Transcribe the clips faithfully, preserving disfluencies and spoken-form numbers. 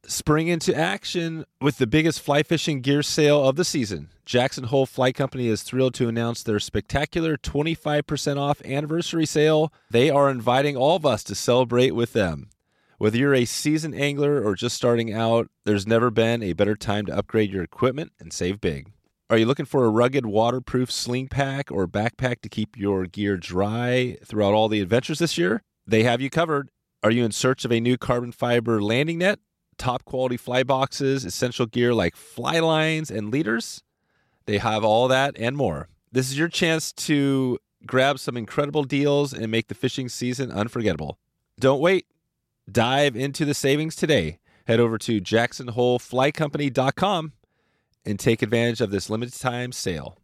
Spring into action with the biggest fly fishing gear sale of the season. Jackson Hole Fly Company is thrilled to announce their spectacular twenty-five percent off anniversary sale. They are inviting all of us to celebrate with them. Whether you're a seasoned angler or just starting out, there's never been a better time to upgrade your equipment and save big. Are you looking for a rugged, waterproof sling pack or backpack to keep your gear dry throughout all the adventures this year? They have you covered. Are you in search of a new carbon fiber landing net, top quality fly boxes, essential gear like fly lines and leaders? They have all that and more. This is your chance to grab some incredible deals and make the fishing season unforgettable. Don't wait. Dive into the savings today. Head over to jackson hole fly company dot com and take advantage of this limited time sale.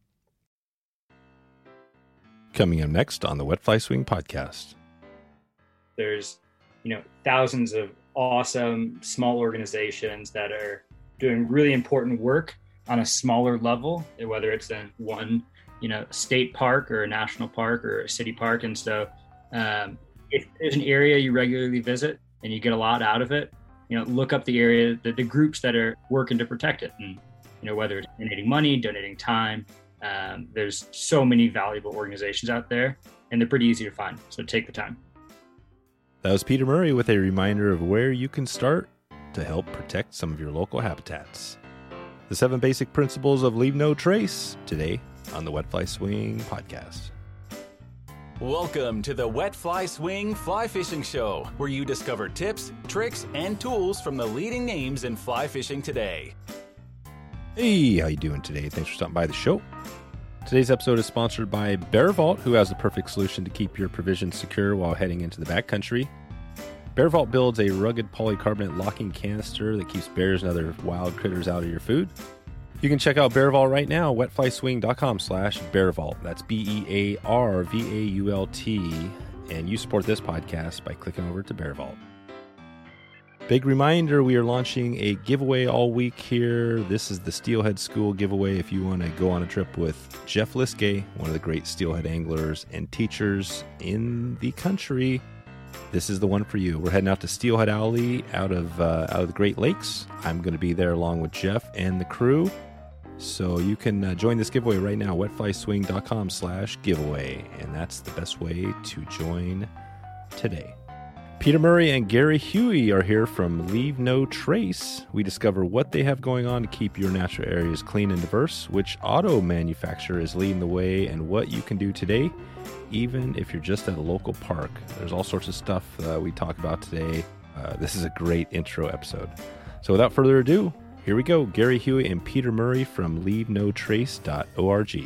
Coming up next on the Wet Fly Swing podcast. There's, you know, thousands of awesome small organizations that are doing really important work on a smaller level, whether it's in one, you know, state park or a national park or a city park. And so um, if there's an area you regularly visit and you get a lot out of it, you know, look up the area, the, the groups that are working to protect it. And, you know, whether it's donating money, donating time, um, there's so many valuable organizations out there and they're pretty easy to find. So take the time. That was Peter Murray with a reminder of where you can start to help protect some of your local habitats. The seven basic principles of Leave No Trace today on the Wet Fly Swing podcast. Welcome to the Wet Fly Swing Fly Fishing Show, where you discover tips, tricks, and tools from the leading names in fly fishing today. Hey, how you doing today? Thanks for stopping by the show. Today's episode is sponsored by Bear Vault, who has the perfect solution to keep your provisions secure while heading into the backcountry. Bear Vault builds a rugged polycarbonate locking canister that keeps bears and other wild critters out of your food. You can check out Bear Vault right now, wet fly swing dot com slash Bear Vault. That's B E A R V A U L T. And you support this podcast by clicking over to Bear Vault. Big reminder, we are launching a giveaway all week here. This is the Steelhead School giveaway. If you want to go on a trip with Jeff Liskay, one of the great steelhead anglers and teachers in the country, this is the one for you. We're heading out to Steelhead Alley out of uh, out of the Great Lakes. I'm going to be there along with Jeff and the crew. So you can uh, join this giveaway right now, wet fly swing dot com slash giveaway. And that's the best way to join today. Peter Murray and Gary Huey are here from Leave No Trace. We discover what they have going on to keep your natural areas clean and diverse, which auto manufacturer is leading the way, and what you can do today, even if you're just at a local park. There's all sorts of stuff uh, we talk about today. Uh, this is a great intro episode. So without further ado, here we go. Gary Huey and Peter Murray from leave no trace dot org.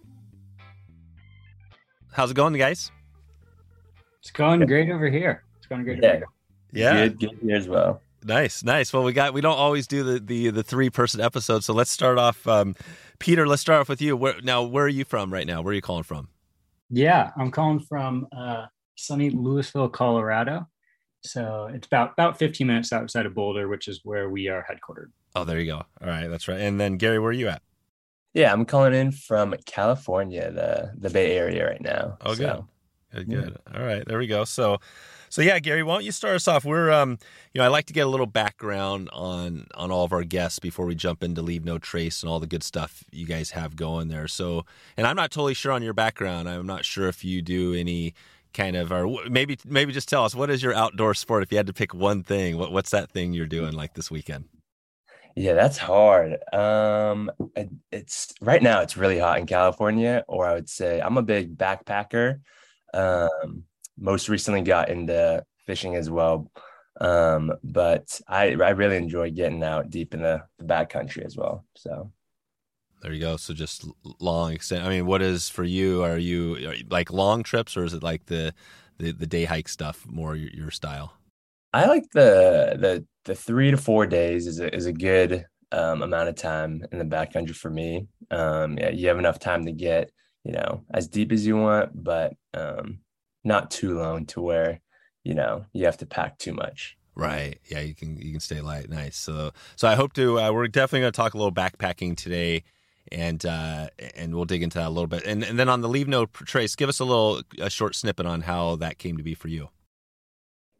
How's it going, guys? It's going great over here. Going great. Yeah, yeah, good, good here as well. Nice, nice. Well, we got we don't always do the the, the three person episode, so let's start off. Um, Peter, let's start off with you. Where, now, where are you from right now? Where are you calling from? Yeah, I'm calling from uh, sunny Louisville, Colorado. So it's about about fifteen minutes outside of Boulder, which is where we are headquartered. Oh, there you go. All right, that's right. And then Gary, where are you at? Yeah, I'm calling in from California, the the Bay Area right now. Oh, so, good, good, good. All right, there we go. So. So yeah, Gary, why don't you start us off? We're, um, you know, I like to get a little background on on all of our guests before we jump into Leave No Trace and all the good stuff you guys have going there. So, and I'm not totally sure on your background. I'm not sure if you do any kind of, or maybe maybe just tell us, what is your outdoor sport? If you had to pick one thing, what what's that thing you're doing like this weekend? Yeah, that's hard. Um, it's right now it's really hot in California, or I would say I'm a big backpacker. Um. Most recently got into fishing as well. Um, but I, I really enjoy getting out deep in the, the backcountry as well. So there you go. So just long extent. I mean, what is for you? Are you, are you like long trips, or is it like the, the, the day hike stuff more your, your style? I like the, the, the three to four days is a, is a good um, amount of time in the backcountry for me. Um, yeah, you have enough time to get, you know, as deep as you want, but, um, not too long to where, you know, you have to pack too much. Right. Yeah, you can you can stay light. Nice. So so I hope to uh, we're definitely going to talk a little backpacking today, and uh, and we'll dig into that a little bit. And and then on the Leave No Trace, give us a little a short snippet on how that came to be for you.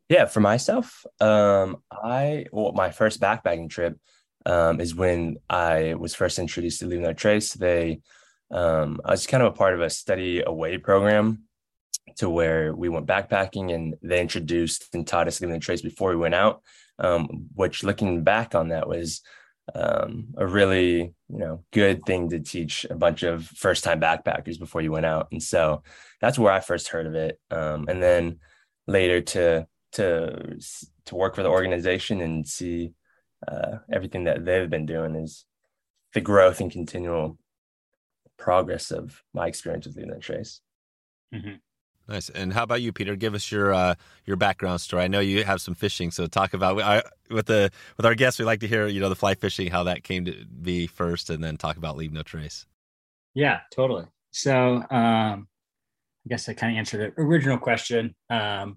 Yeah, for myself, um, I well, my first backpacking trip um, is when I was first introduced to Leave No Trace. They, um, I was kind of a part of a study away program to where we went backpacking, and they introduced and taught us Leave No Trace before we went out. Um, which, looking back on that, was um, a really you know good thing to teach a bunch of first time backpackers before you went out. And so that's where I first heard of it, um, and then later to to to work for the organization and see uh, everything that they've been doing is the growth and continual progress of my experience with Leave No Trace. Mm-hmm. Nice. And how about you, Peter? Give us your uh, your background story. I know you have some fishing, so talk about I, with the with our guests. We like to hear you know the fly fishing, how that came to be first, and then talk about Leave No Trace. Yeah, totally. So um, I guess I kind of answered the original question. Um,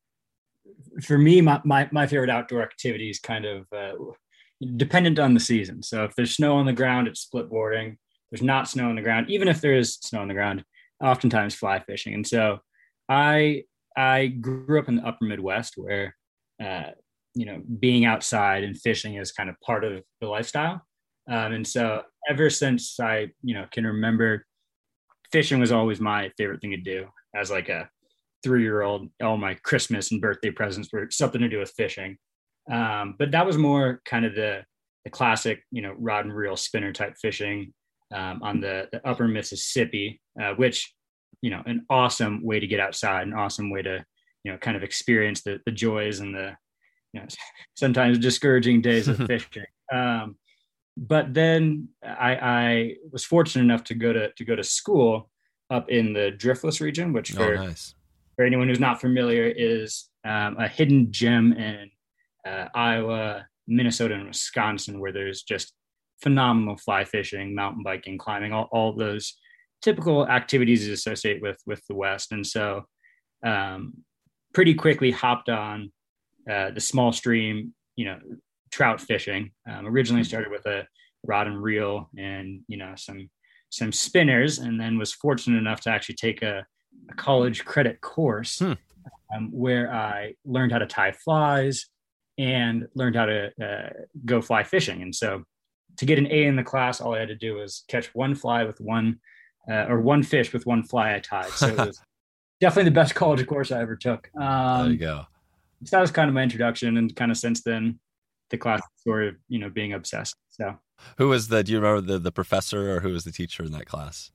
for me, my, my, my favorite outdoor activity is kind of uh, dependent on the season. So if there's snow on the ground, it's split boarding. There's not snow on the ground. Even if there is snow on the ground, oftentimes fly fishing. And so I I grew up in the upper Midwest where, uh, you know, being outside and fishing is kind of part of the lifestyle. Um, and so ever since I, you know, can remember, fishing was always my favorite thing to do as like a three-year-old. All my Christmas and birthday presents were something to do with fishing. Um, but that was more kind of the, the classic, you know, rod and reel spinner type fishing um, on the, the upper Mississippi, uh, which, you know, an awesome way to get outside, an awesome way to, you know, kind of experience the, the joys and the, you know, sometimes discouraging days of fishing. Um, but then I, I was fortunate enough to go to, to go to school up in the Driftless region, which for, oh, nice. for anyone who's not familiar is um, a hidden gem in uh, Iowa, Minnesota, and Wisconsin, where there's just phenomenal fly fishing, mountain biking, climbing, all, all those typical activities associated with, with the West. And so um, pretty quickly hopped on uh, the small stream, you know, trout fishing. Um, originally started with a rod and reel and, you know, some, some spinners, and then was fortunate enough to actually take a, a college credit course hmm. um, where I learned how to tie flies and learned how to uh, go fly fishing. And so to get an A in the class, all I had to do was catch one fly with one uh, or one fish with one fly I tied. So it was definitely the best college course I ever took. Um, there you go. So that was kind of my introduction, and kind of since then, the class sort of, you know, being obsessed. So who was the, do you remember the, the professor, or who was the teacher in that class?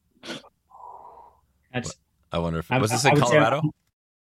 That's, I wonder if, I, was this I in Colorado? Say,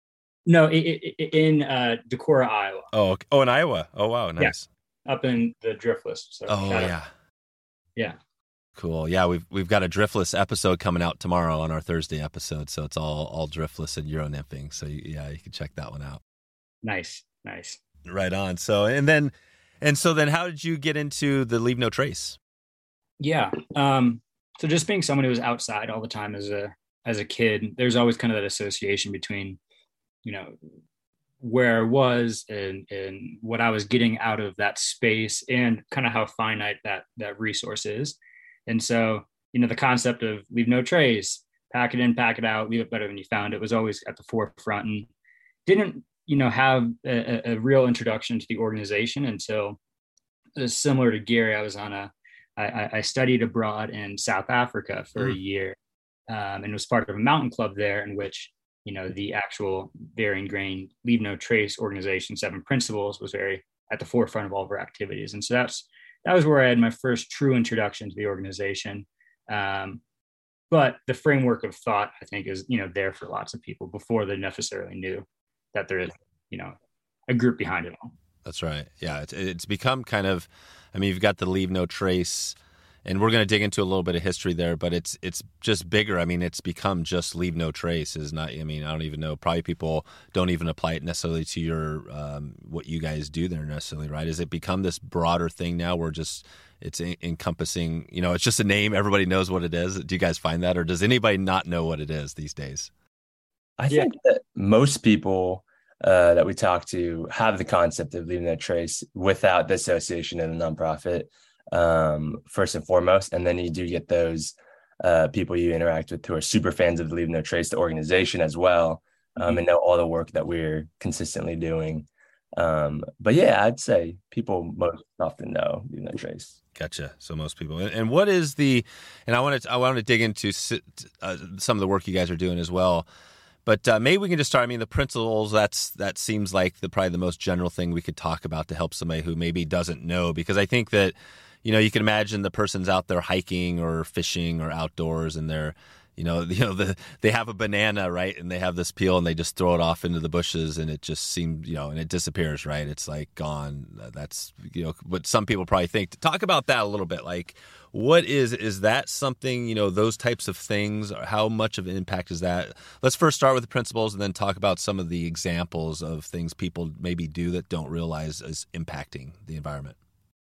no, it, it, in uh, Decorah, Iowa. Oh, okay. Oh, in Iowa. Oh, wow. Nice. Yeah. Up in the Driftless. So oh, yeah. Out. Yeah. Cool. Yeah, we've we've got a Driftless episode coming out tomorrow on our Thursday episode, so it's all all Driftless and Euro nymphing. So yeah, you can check that one out. Nice, nice. Right on. So and then and so then, how did you get into the Leave No Trace? Yeah. Um. So just being someone who was outside all the time as a as a kid, there's always kind of that association between, you know, where I was and and what I was getting out of that space, and kind of how finite that that resource is. And so, you know, the concept of leave no trace, pack it in, pack it out, leave it better than you found it was always at the forefront, and didn't, you know, have a, a real introduction to the organization until, uh, similar to Gary, I was on a, I, I studied abroad in South Africa for mm. a year um, and was part of a mountain club there in which, you know, the actual very ingrained Leave No Trace organization, Seven Principles, was very at the forefront of all of our activities. And so that's, that was where I had my first true introduction to the organization. Um, but the framework of thought, I think, is, you know, there for lots of people before they necessarily knew that there is, you know, a group behind it all. That's right. Yeah. It's, it's become kind of, I mean, you've got the Leave No Trace, and we're going to dig into a little bit of history there, but it's it's just bigger. I mean, it's become just Leave No Trace is not, I mean, I don't even know. Probably people don't even apply it necessarily to your, um, what you guys do there necessarily, right? Has it become this broader thing now where just it's en- encompassing, you know, it's just a name. Everybody knows what it is. Do you guys find that? Or does anybody not know what it is these days? I think yeah. that most people uh, that we talk to have the concept of Leave No Trace without the association and the nonprofit. Um, first and foremost, and then you do get those uh, people you interact with who are super fans of the Leave No Trace, the organization as well. um, and know all the work that we're consistently doing. Um, but yeah, I'd say people most often know, you know, Trace. Gotcha. So most people, and what is the, and I want to, I want to dig into uh, some of the work you guys are doing as well, but uh, maybe we can just start. I mean, the principles, that's, that seems like the, probably the most general thing we could talk about to help somebody who maybe doesn't know, because I think that, you know, you can imagine the person's out there hiking or fishing or outdoors, and they're, you know, you know, the, they have a banana, right? And they have this peel and they just throw it off into the bushes, and it just seems, you know, and it disappears, right? It's like gone. That's, you know, what some people probably think. Talk about that a little bit. Like, what is, is that something, you know, those types of things, how much of an impact is that? Let's first start with the principles and then talk about some of the examples of things people maybe do that don't realize is impacting the environment.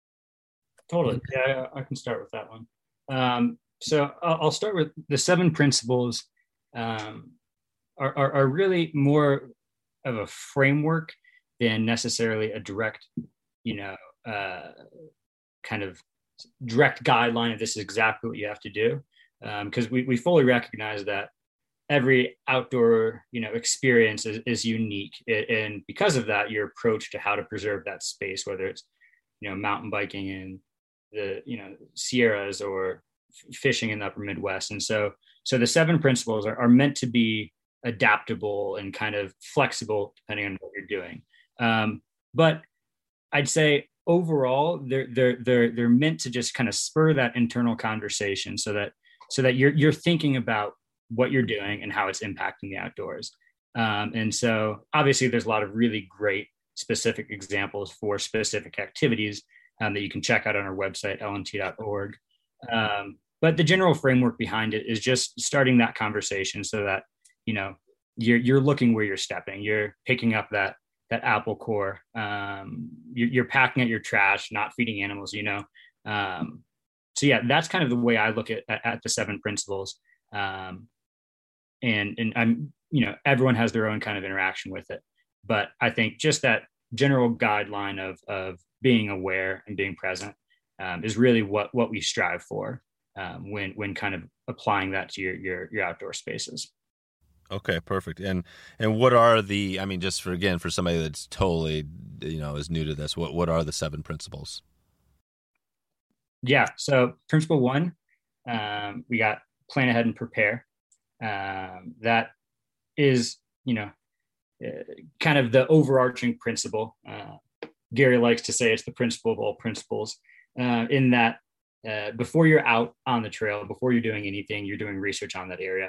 Totally. Yeah, I can start with that one. Um, So I'll start with the seven principles um, are, are, are really more of a framework than necessarily a direct, you know, uh, kind of direct guideline of this is exactly what you have to do. Because um, we, we fully recognize that every outdoor, you know, experience is, is unique. And because of that, your approach to how to preserve that space, whether it's, you know, mountain biking in the, you know, Sierras or fishing in the upper Midwest. And so, so the seven principles are, are meant to be adaptable and kind of flexible depending on what you're doing. Um, but I'd say overall, they're, they're, they're, they're meant to just kind of spur that internal conversation so that, so that you're, you're thinking about what you're doing and how it's impacting the outdoors. Um, and so obviously there's a lot of really great specific examples for specific activities um, that you can check out on our website, L N T dot org. Um, But the general framework behind it is just starting that conversation so that, you know, you're you're looking where you're stepping. You're picking up that that apple core. Um, you're, you're packing at your trash, not feeding animals. You know, um, so yeah, that's kind of the way I look at at, at the seven principles. Um, and and I'm you know everyone has their own kind of interaction with it, but I think just that general guideline of of being aware and being present um, is really what what we strive for. Um, when when kind of applying that to your your your outdoor spaces. Okay, perfect. And and what are the? I mean, just for again for somebody that's totally you know is new to this, what what are the seven principles? Yeah. So principle one, um, we got plan ahead and prepare. Um, that is you know uh, kind of the overarching principle. Uh, Gary likes to say it's the principle of all principles. Uh, in that. Uh, before you're out on the trail, before you're doing anything, you're doing research on that area.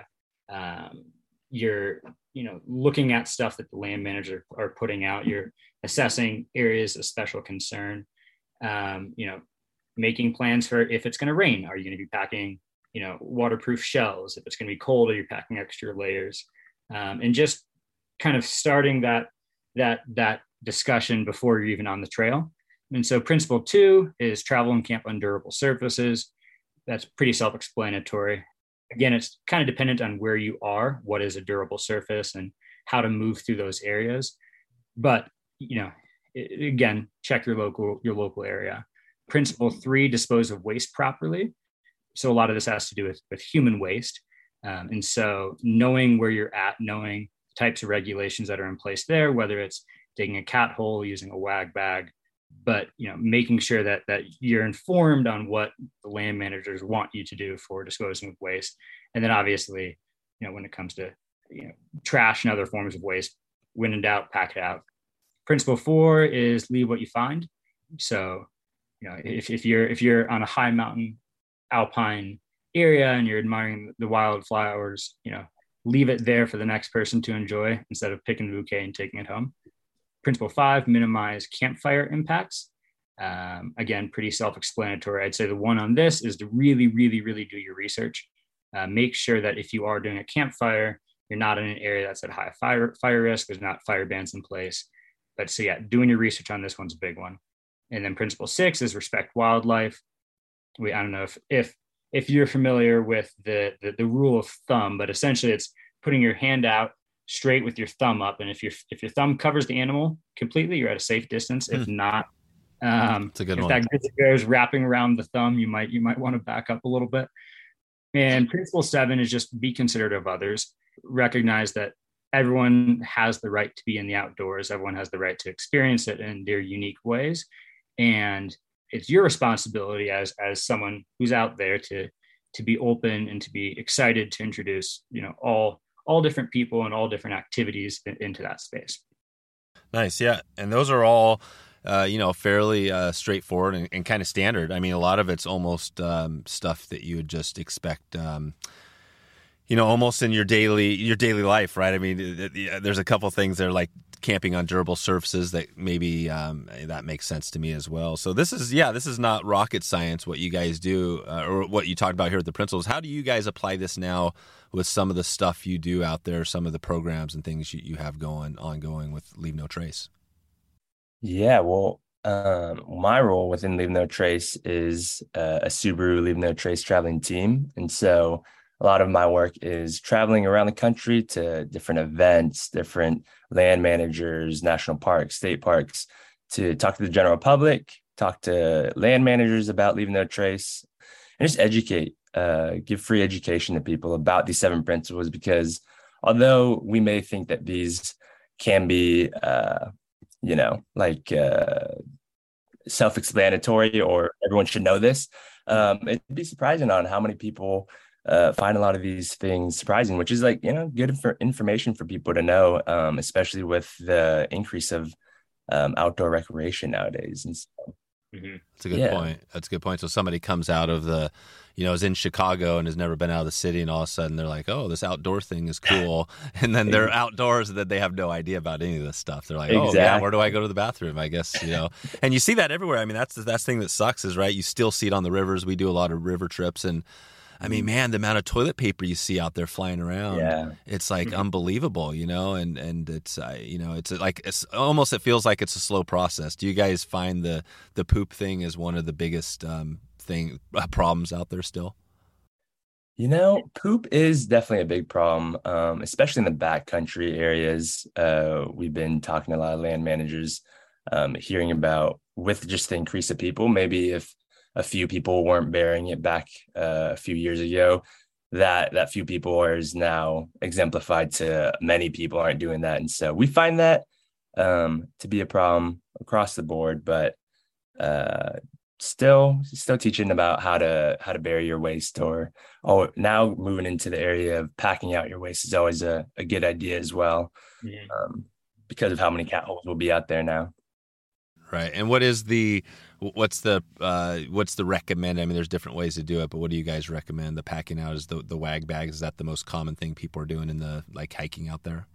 Um, you're, you know, looking at stuff that the land managers are putting out. You're assessing areas of special concern. Um, you know, making plans for if it's going to rain. Are you going to be packing, you know, waterproof shells? If it's going to be cold, are you packing extra layers? Um, and just kind of starting that that that discussion before you're even on the trail. And so principle two is travel and camp on durable surfaces. That's pretty self-explanatory. Again, it's kind of dependent on where you are, what is a durable surface and how to move through those areas. But, you know, it, again, check your local, your local area. Principle three, dispose of waste properly. So a lot of this has to do with, with human waste. Um, and so knowing where you're at, knowing types of regulations that are in place there, whether it's digging a cat hole, using a wag bag, but you know, making sure that that you're informed on what the land managers want you to do for disposing of waste. And then obviously, you know, when it comes to you know trash and other forms of waste, when in doubt, pack it out. Principle four is leave what you find. So, you know, if, if you're if you're on a high mountain alpine area and you're admiring the wildflowers, you know, leave it there for the next person to enjoy instead of picking the bouquet and taking it home. Principle five, minimize campfire impacts. Um, again, pretty self-explanatory. I'd say the one on this is to really, really, really do your research. Uh, make sure that if you are doing a campfire, you're not in an area that's at high fire, fire risk. There's not fire bans in place. But so yeah, doing your research on this one's a big one. And then principle six is respect wildlife. We, I don't know if if if you're familiar with the, the the rule of thumb, but essentially it's putting your hand out straight with your thumb up, and if your if your thumb covers the animal completely, you're at a safe distance. If mm. not, um, it's a good if one. that grizzly bear is wrapping around the thumb, you might you might want to back up a little bit. And principle seven is just be considerate of others. Recognize that everyone has the right to be in the outdoors. Everyone has the right to experience it in their unique ways. And it's your responsibility as, as someone who's out there to, to be open and to be excited to introduce, you know, all, all different people and all different activities in, into that space. Nice. Yeah. And those are all, uh, you know, fairly uh, straightforward and, and kind of standard. I mean, a lot of it's almost um, stuff that you would just expect, um, you know, almost in your daily, your daily life, right? I mean, it, it, there's a couple things that are like camping on durable surfaces that maybe um, that makes sense to me as well. So this is, yeah, this is not rocket science, what you guys do uh, or what you talked about here at the Principles. How do you guys apply this now with some of the stuff you do out there, some of the programs and things you, you have going ongoing with Leave No Trace? Yeah, well, um, my role within Leave No Trace is uh, a Subaru Leave No Trace traveling team. And so a lot of my work is traveling around the country to different events, different land managers, national parks, state parks, to talk to the general public, talk to land managers about Leave No Trace, and just educate, uh, give free education to people about these seven principles. Because although we may think that these can be, uh, you know, like uh, self-explanatory or everyone should know this, um, it'd be surprising on how many people uh, find a lot of these things surprising, which is like, you know, good for information for people to know, um, especially with the increase of um, outdoor recreation nowadays. And so, mm-hmm. That's a good yeah. point. That's a good point. So somebody comes out of the, you know, is in Chicago and has never been out of the city, and all of a sudden they're like, oh, this outdoor thing is cool. And then they're outdoors and then they have no idea about any of this stuff. They're like, oh, exactly. yeah, where do I go to the bathroom? I guess, you know, and you see that everywhere. I mean, that's the that's thing that sucks is, right, you still see it on the rivers. We do a lot of river trips, and I mean, man, the amount of toilet paper you see out there flying around, yeah. it's like mm-hmm. unbelievable, you know, and, and it's, uh, you know, it's like, it's almost, it feels like it's a slow process. Do you guys find the, the poop thing is one of the biggest um, thing uh, problems out there still? You know, poop is definitely a big problem, um, especially in the backcountry areas. Uh, we've been talking to a lot of land managers, um, hearing about with just the increase of people, maybe if a few people weren't burying it back uh, a few years ago, that that few people is now exemplified to many people aren't doing that. And so we find that um, to be a problem across the board, but uh, still still teaching about how to how to bury your waste, or oh, now moving into the area of packing out your waste is always a, a good idea as well, yeah. um, because of how many cat holes will be out there now. Right. And what is the, what's the, uh, what's the recommend? I mean, there's different ways to do it, but what do you guys recommend? The packing out is the, the wag bags. Is that the most common thing people are doing in the, like, hiking out there?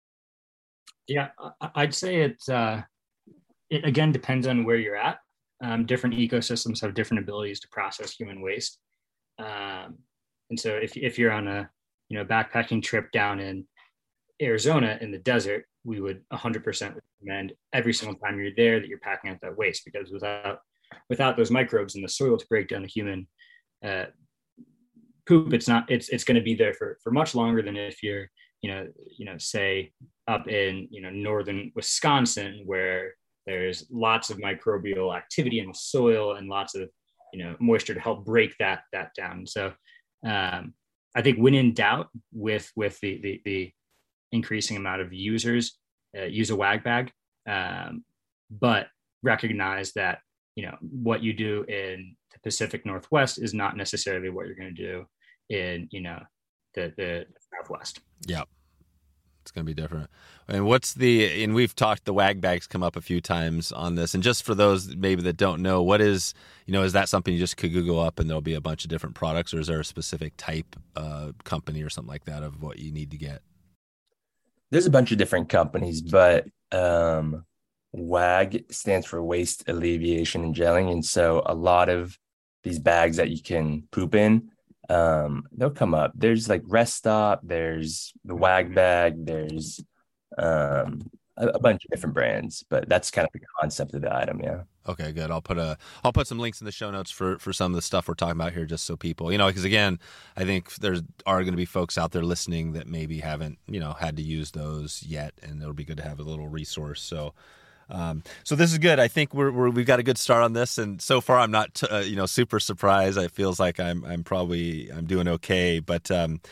Yeah, I'd say it's, uh, it again depends on where you're at. Um, different ecosystems have different abilities to process human waste. Um, and so if, if you're on a, you know, backpacking trip down in Arizona in the desert, we would one hundred percent recommend every single time you're there that you're packing out that waste, because without without those microbes in the soil to break down the human uh, poop, it's not it's it's going to be there for for much longer than if you're you know you know say up in you know northern Wisconsin, where there's lots of microbial activity in the soil and lots of you know moisture to help break that that down. So um, I think when in doubt with with the the, the increasing amount of users, uh, use a wag bag, um, but recognize that, you know, what you do in the Pacific Northwest is not necessarily what you're going to do in, you know, the, the Southwest. Yeah. It's going to be different. And what's the, and we've talked, the wag bags come up a few times on this. And just for those maybe that don't know, what is, you know, is that something you just could Google up and there'll be a bunch of different products, or is there a specific type uh, company or something like that of what you need to get? There's a bunch of different companies, but um, WAG stands for Waste Alleviation and Gelling. And so a lot of these bags that you can poop in, um, they'll come up. There's like Rest Stop, there's the WAG bag, there's um, a, a bunch of different brands, but that's kind of the concept of the item. Yeah. Okay, good. I'll put a I'll put some links in the show notes for, for some of the stuff we're talking about here, just so people, you know, because again, I think there are going to be folks out there listening that maybe haven't, you know, had to use those yet, and it'll be good to have a little resource. So, um, so this is good. I think we're, we're we've got a good start on this, and so far I'm not, uh, you know, super surprised. It feels like I'm I'm probably I'm doing okay, but. Um,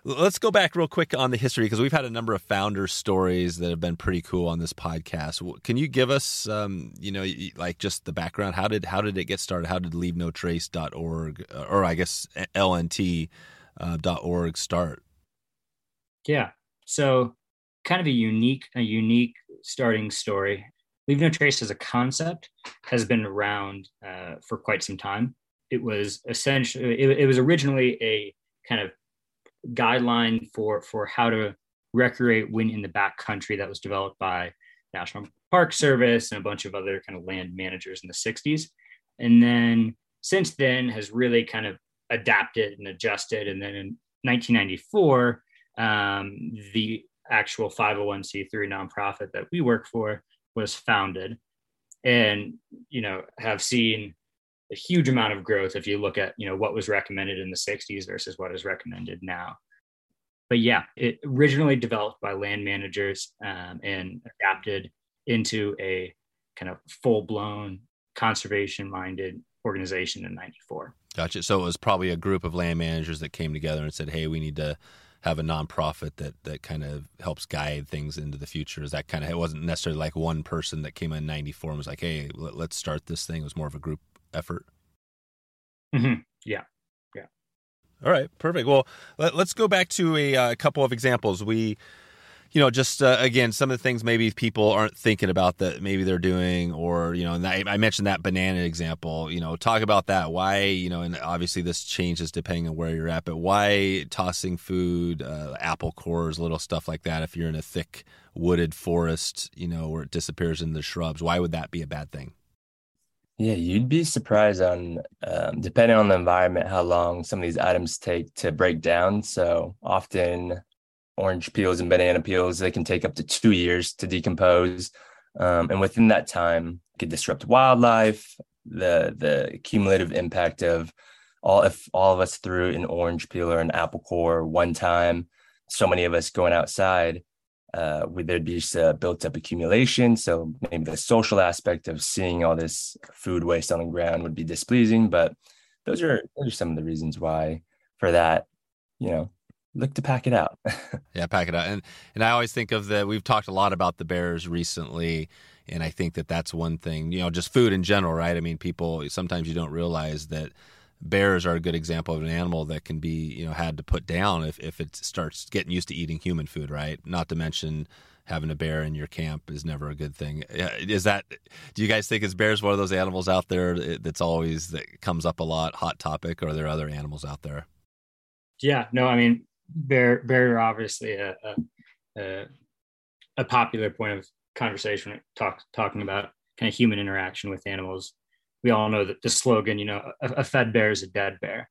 Let's go back real quick on the history, because we've had a number of founder stories that have been pretty cool on this podcast. Can you give us, um, you know, like just the background? How did how did it get started? How did leave no trace dot org, or I guess L N T dot org start? Yeah, so kind of a unique a unique starting story. Leave No Trace as a concept has been around uh, for quite some time. It was essentially it, it was originally a kind of guideline for for how to recreate when in the backcountry that was developed by National Park Service and a bunch of other kind of land managers in the sixties. And then since then has really kind of adapted and adjusted. And then in nineteen ninety-four, um, the actual five oh one c three nonprofit that we work for was founded, and, you know, have seen a huge amount of growth if you look at, you know, what was recommended in the sixties versus what is recommended now. But yeah, it originally developed by land managers um, and adapted into a kind of full-blown conservation-minded organization in ninety-four. Gotcha. So it was probably a group of land managers that came together and said, hey, we need to have a nonprofit that that kind of helps guide things into the future. Is that kind of, it wasn't necessarily like one person that came in ninety-four and was like, hey, let, let's start this thing. It was more of a group effort. Mm-hmm. Yeah. Yeah. All right. Perfect. Well, let, let's go back to a, a couple of examples. We, you know, just uh, again, some of the things maybe people aren't thinking about that maybe they're doing, or, you know, and I, I mentioned that banana example, you know, talk about that. Why, you know, and obviously this changes depending on where you're at, but why tossing food, uh, apple cores, little stuff like that, if you're in a thick wooded forest, you know, where it disappears in the shrubs, why would that be a bad thing? Yeah, you'd be surprised on, um, depending on the environment, how long some of these items take to break down. So often orange peels and banana peels, they can take up to two years to decompose. Um, and within that time, it could disrupt wildlife, the the cumulative impact of all, if all of us threw an orange peel or an apple core one time, so many of us going outside, uh, there'd be just a built up accumulation. So maybe the social aspect of seeing all this food waste on the ground would be displeasing, but those are, those are some of the reasons why for that, you know, look to pack it out. Yeah, pack it out. And and I always think of the, we've talked a lot about the bears recently, and I think that that's one thing, you know, just food in general, right? I mean, people, sometimes you don't realize that bears are a good example of an animal that can be, you know, had to put down if, if it starts getting used to eating human food, right? Not to mention having a bear in your camp is never a good thing. Is that, do you guys think is bears one of those animals out there that's always, that comes up a lot, hot topic, or are there other animals out there? Yeah, no, I mean, bear bear are obviously a, a a popular point of conversation when talk, talking about kind of human interaction with animals. We all know that the slogan, you know, a, a fed bear is a dead bear.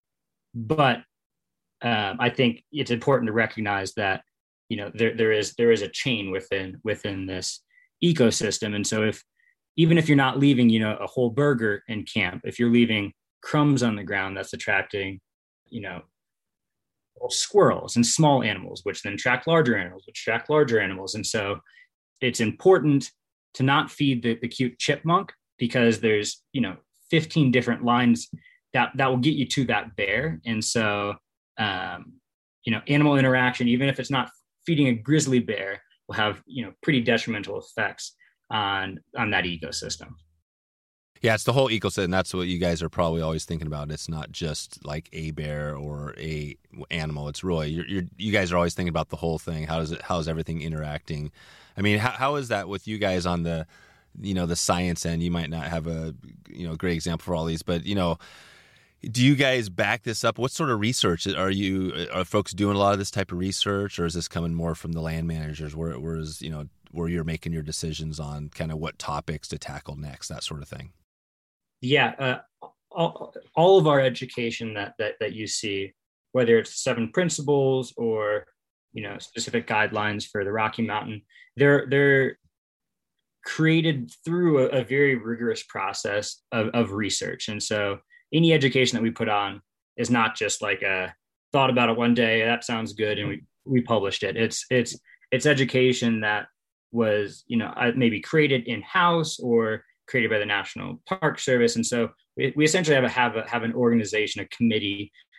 But um, I think it's important to recognize that, you know, there there is there is a chain within within this ecosystem. And so if, even if you're not leaving, you know, a whole burger in camp, if you're leaving crumbs on the ground, that's attracting, you know, squirrels and small animals, which then attract larger animals, which attract larger animals. And so it's important to not feed the, the cute chipmunk, because there's, you know, fifteen different lines that, that will get you to that bear. And so, um, you know, animal interaction, even if it's not feeding a grizzly bear, will have, you know, pretty detrimental effects on, on that ecosystem. Yeah, it's the whole ecosystem. That's what you guys are probably always thinking about. It's not just like a bear or a animal. It's really, you're, you're, you guys are always thinking about the whole thing. How does it, how is everything interacting? I mean, how, how is that with you guys on the, you know, the science end? You might not have a, you know, great example for all these, but, you know, do you guys back this up? What sort of research are you, are folks doing a lot of this type of research, or is this coming more from the land managers, where, whereas, you know, where you're making your decisions on kind of what topics to tackle next, that sort of thing? Yeah, uh, all, all of our education that, that that you see, whether it's seven principles or, you know, specific guidelines for the Rocky Mountain, they're they're created through a, a very rigorous process of, of research. And so any education that we put on is not just like a thought about it one day, that sounds good, and we we published it. It's it's it's education that was, you know, maybe created in-house or created by the National Park Service. And so we, we essentially have a, have a, have an organization, a committee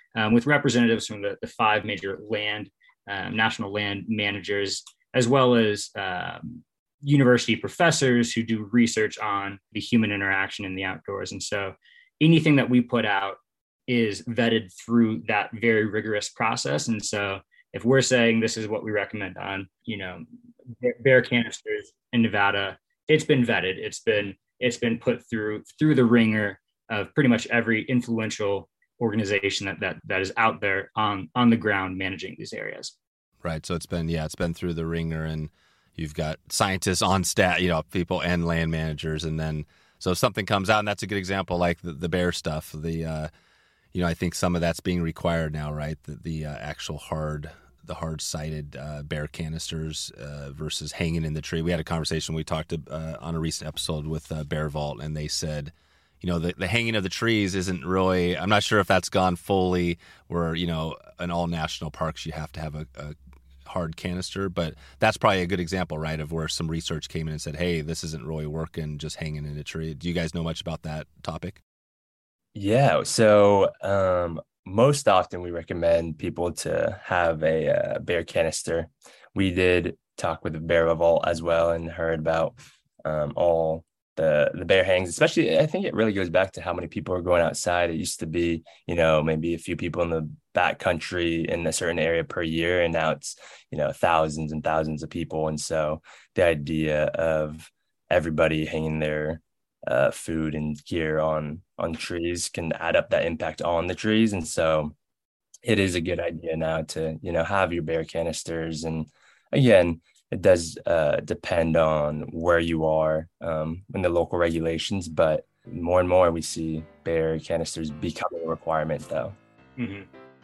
um, with representatives from the, the five major land, um, national land managers, as well as um, university professors who do research on the human interaction in the outdoors. And so anything that we put out is vetted through that very rigorous process. And so if we're saying this is what we recommend on, you know, bear canisters in Nevada, it's been vetted. It's been, it's been put through, through the ringer of pretty much every influential organization that, that, that is out there on, on the ground managing these areas. Right. So it's been, yeah, it's been through the ringer, and you've got scientists on staff, you know, people and land managers. And then, so if something comes out, and that's a good example, like the, the bear stuff, the, uh, you know, I think some of that's being required now, right? The, the uh, actual hard, the hard sided uh, bear canisters uh, versus hanging in the tree. We had a conversation, we talked uh, on a recent episode with uh, Bear Vault, and they said, you know, the, the hanging of the trees isn't really, I'm not sure if that's gone fully where, you know, in all national parks, you have to have a, a hard canister, but that's probably a good example, right, of where some research came in and said, hey, this isn't really working just hanging in a tree. Do you guys know much about that topic? Yeah. So um, most often we recommend people to have a, uh bear canister. We did talk with the Bear Vault as well and heard about um, all the the bear hangs, especially. I think it really goes back to how many people are going outside. It used to be, you know, maybe a few people in the backcountry in a certain area per year, and now it's, you know, thousands and thousands of people. And so the idea of everybody hanging their uh, food and gear on on trees can add up that impact on the trees. And so it is a good idea now to, you know, have your bear canisters. And again, it does uh, depend on where you are um, in the local regulations, but more and more we see bear canisters becoming a requirement, though. Mm-hmm.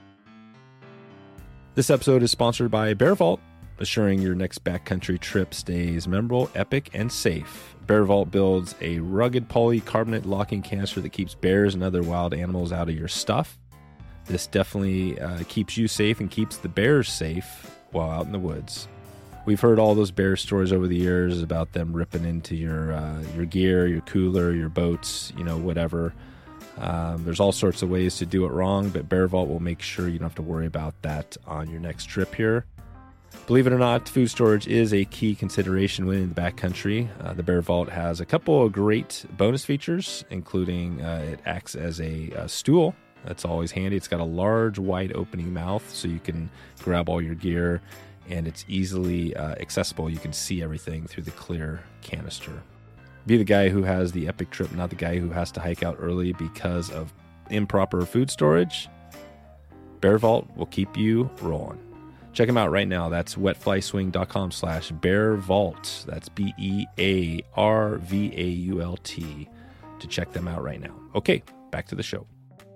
This episode is sponsored by Bear Vault, assuring your next backcountry trip stays memorable, epic, and safe. Bear Vault builds a rugged polycarbonate locking canister that keeps bears and other wild animals out of your stuff. This definitely uh, keeps you safe and keeps the bears safe while out in the woods. We've heard all those bear stories over the years about them ripping into your uh, your gear, your cooler, your boats, you know, whatever. Um, there's all sorts of ways to do it wrong, but Bear Vault will make sure you don't have to worry about that on your next trip here. Believe it or not, food storage is a key consideration when in the backcountry. Uh, the Bear Vault has a couple of great bonus features, including uh, it acts as a, a stool. That's always handy. It's got a large, wide opening mouth, so you can grab all your gear, and it's easily uh, accessible. You can see everything through the clear canister. Be the guy who has the epic trip, not the guy who has to hike out early because of improper food storage. Bear Vault will keep you rolling. Check them out right now. That's wetflyswing.com slash bear vault. That's B E A R V A U L T to check them out right now. Okay, back to the show.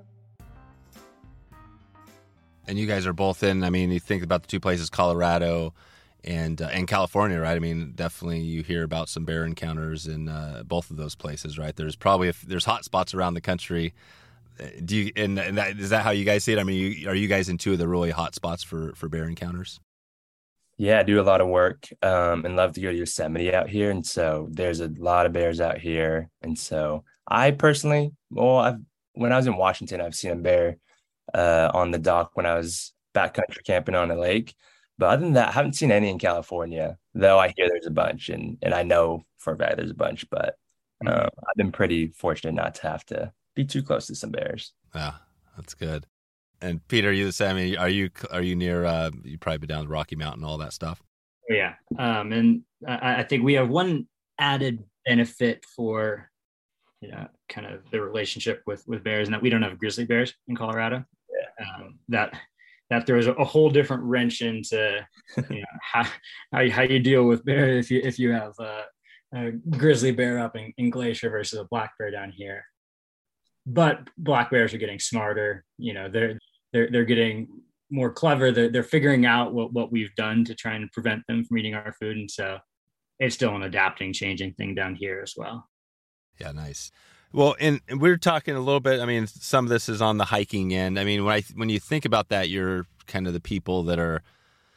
And you guys are both in, I mean, you think about the two places, Colorado and uh, and California, right? I mean, definitely you hear about some bear encounters in uh, both of those places, right? There's probably, a, there's hot spots around the country. Do you, and, and that, is that how you guys see it? I mean, you, are you guys in two of the really hot spots for, for bear encounters? Yeah, I do a lot of work um, and love to go to Yosemite out here. And so there's a lot of bears out here. And so I personally, well, I've, when I was in Washington, I've seen a bear uh, on the dock when I was backcountry camping on a lake. But other than that, I haven't seen any in California, though I hear there's a bunch, and, and I know for a fact there's a bunch, but um, mm-hmm. I've been pretty fortunate not to have to be too close to some bears. Yeah, that's good. And Peter, are you the same? I mean, are you are you near? Uh, you probably been down the Rocky Mountain, all that stuff. Yeah, um, and I, I think we have one added benefit for, you know, kind of the relationship with with bears, and that we don't have grizzly bears in Colorado. Yeah, um, that that throws a, a whole different wrench into, you know, how how you, how you deal with bears if you if you have uh, a grizzly bear up in, in Glacier versus a black bear down here. But black bears are getting smarter. You know, they're they're they're getting more clever. They're they're figuring out what, what we've done to try and prevent them from eating our food. And so it's still an adapting, changing thing down here as well. Yeah, nice. Well, and, and we're talking a little bit. I mean, some of this is on the hiking end. I mean, when I when you think about that, you're kind of the people that are,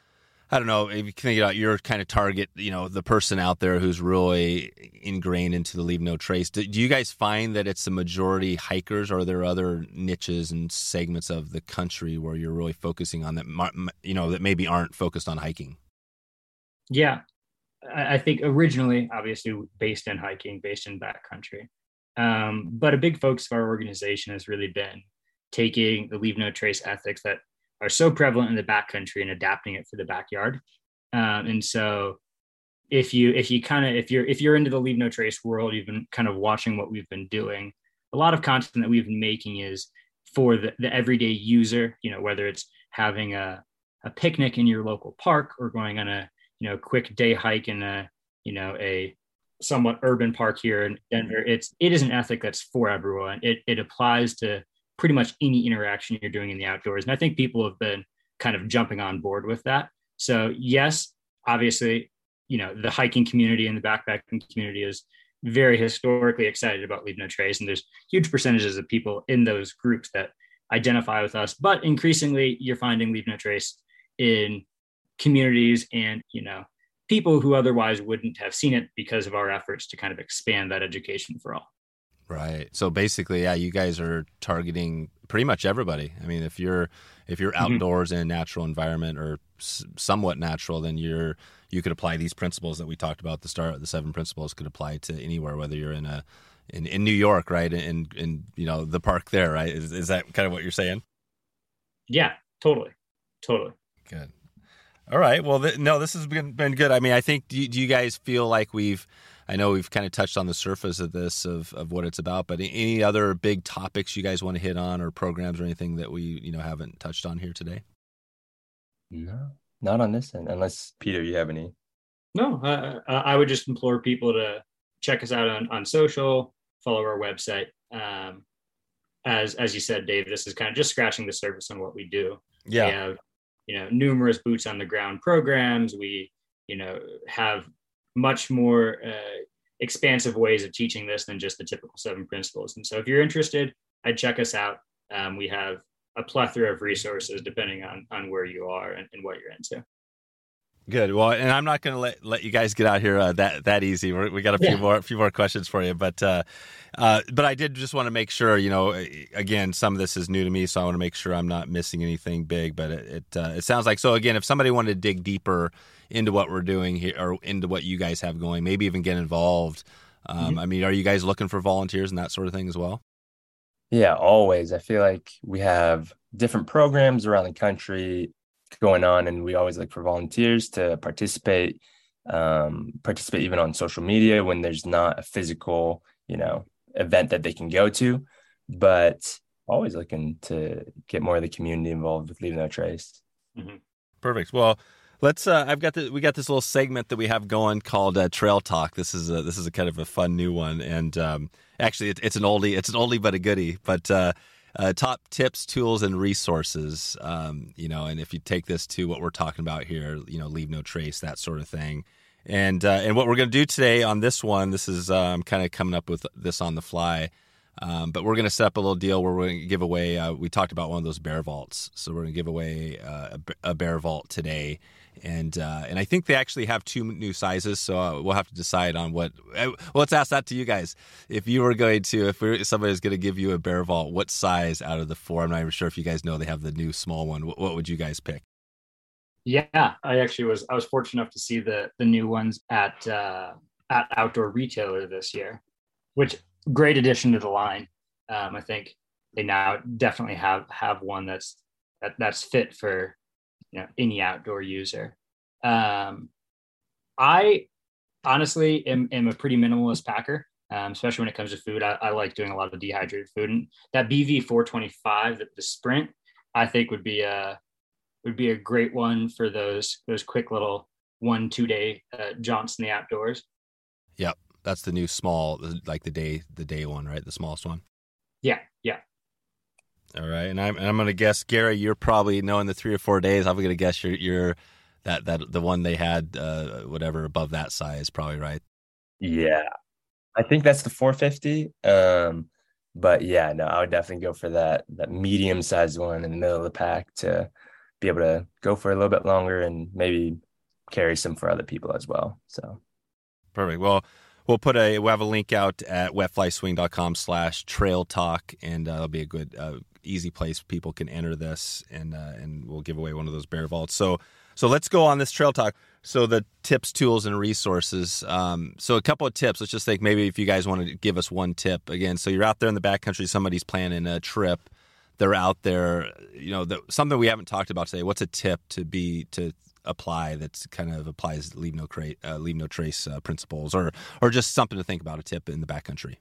I don't know, if you think about your kind of target, you know, the person out there who's really ingrained into the Leave No Trace, do, do you guys find that it's the majority hikers, or are there other niches and segments of the country where you're really focusing on that, you know, that maybe aren't focused on hiking? Yeah, I think originally, obviously, based in hiking, based in backcountry. Um, but a big focus of our organization has really been taking the Leave No Trace ethics that are so prevalent in the backcountry and adapting it for the backyard. Um, and so if you if you kind of if you're if you're into the Leave No Trace world, you've been kind of watching what we've been doing. A lot of content that we've been making is for the, the everyday user, you know, whether it's having a, a picnic in your local park or going on a, you know, quick day hike in a, you know, a somewhat urban park here in Denver. It's it is an ethic that's for everyone. It it applies to pretty much any interaction you're doing in the outdoors. And I think people have been kind of jumping on board with that. So yes, obviously, you know, the hiking community and the backpacking community is very historically excited about Leave No Trace. And there's huge percentages of people in those groups that identify with us. But increasingly, you're finding Leave No Trace in communities and, you know, people who otherwise wouldn't have seen it because of our efforts to kind of expand that education for all. Right. So basically, yeah, you guys are targeting pretty much everybody. I mean, if you're if you're outdoors mm-hmm. in a natural environment or s- somewhat natural, then you're you could apply these principles that we talked about at the start. The seven principles could apply to anywhere, whether you're in a in, in New York, right? In in you know the park there, right? Is is that kind of what you're saying? Yeah, totally, totally. Good. All right. Well, th- no, this has been been good. I mean, I think do you, do you guys feel like we've I know we've kind of touched on the surface of this, of, of what it's about, but any other big topics you guys want to hit on, or programs or anything that we, you know, haven't touched on here today? No, not on this end, unless, Peter, you have any? No, uh, I would just implore people to check us out on, on social, follow our website. Um, as, as you said, Dave, this is kind of just scratching the surface on what we do. Yeah. We have, you know, numerous boots on the ground programs. We, you know, have much more uh, expansive ways of teaching this than just the typical seven principles. And so if you're interested, I'd check us out. Um, we have a plethora of resources depending on, on where you are and, and what you're into. Good. Well, and I'm not going to let let you guys get out here uh, that that easy. We're, we got a few yeah. more a few more questions for you, but uh, uh, but I did just want to make sure. You know, again, some of this is new to me, so I want to make sure I'm not missing anything big. But it it, uh, it sounds like so. Again, if somebody wanted to dig deeper into what we're doing here, or into what you guys have going, maybe even get involved. Um, mm-hmm. I mean, are you guys looking for volunteers and that sort of thing as well? Yeah, always. I feel like we have different programs around the country going on, and we always look for volunteers to participate, um, participate even on social media when there's not a physical, you know, event that they can go to, but always looking to get more of the community involved with Leave No Trace. Mm-hmm. Perfect. Well, let's. Uh, I've got the, we got this little segment that we have going called uh, Trail Talk. This is a, this is a kind of a fun new one, and um, actually, it, it's an oldie. It's an oldie but a goodie. But uh, uh, top tips, tools, and resources. Um, you know, and if you take this to what we're talking about here, you know, Leave No Trace, that sort of thing. And uh, and what we're going to do today on this one, this is um, kind of coming up with this on the fly. Um, but we're going to set up a little deal where we're going to give away. Uh, we talked about one of those bear vaults, so we're going to give away uh, a, a bear vault today. And uh, and I think they actually have two new sizes, so uh, we'll have to decide on what. Uh, well, let's ask that to you guys. If you were going to, if we're, somebody's going to give you a bear vault, what size out of the four? I'm not even sure if you guys know they have the new small one. What, what would you guys pick? Yeah, I actually was. I was fortunate enough to see the the new ones at uh, at Outdoor Retailer this year, which great addition to the line. Um, I think they now definitely have have one that's that, that's fit for, you know, any outdoor user. Um, I honestly am, am a pretty minimalist packer, um, especially when it comes to food. I, I like doing a lot of dehydrated food, and that B V four twenty-five, the, the Sprint, I think would be a would be a great one for those those quick little one two day uh, jaunts in the outdoors. Yep, that's the new small, like the day the day one, right? The smallest one. Yeah, yeah. All right, and I'm and I'm gonna guess, Gary, you're probably knowing the three or four days. I'm gonna guess you're you're that that the one they had, uh, whatever above that size, probably right. Yeah, I think that's the four fifty. Um, but yeah, no, I would definitely go for that that medium sized one in the middle of the pack to be able to go for a little bit longer and maybe carry some for other people as well. So perfect. Well, we'll put a we'll have a link out at wetflyswing.com slash trail talk, and uh, it'll be a good uh, easy place people can enter this, and uh, and we'll give away one of those bear vaults. So so let's go on this trail talk. So the tips, tools, and resources. Um, so a couple of tips. Let's just think maybe if you guys want to give us one tip again. So you're out there in the backcountry, somebody's planning a trip. They're out there, you know, the, something we haven't talked about today. What's a tip to be to apply that's kind of applies leave no cra- uh, leave no trace uh, principles, or or just something to think about, a tip in the backcountry?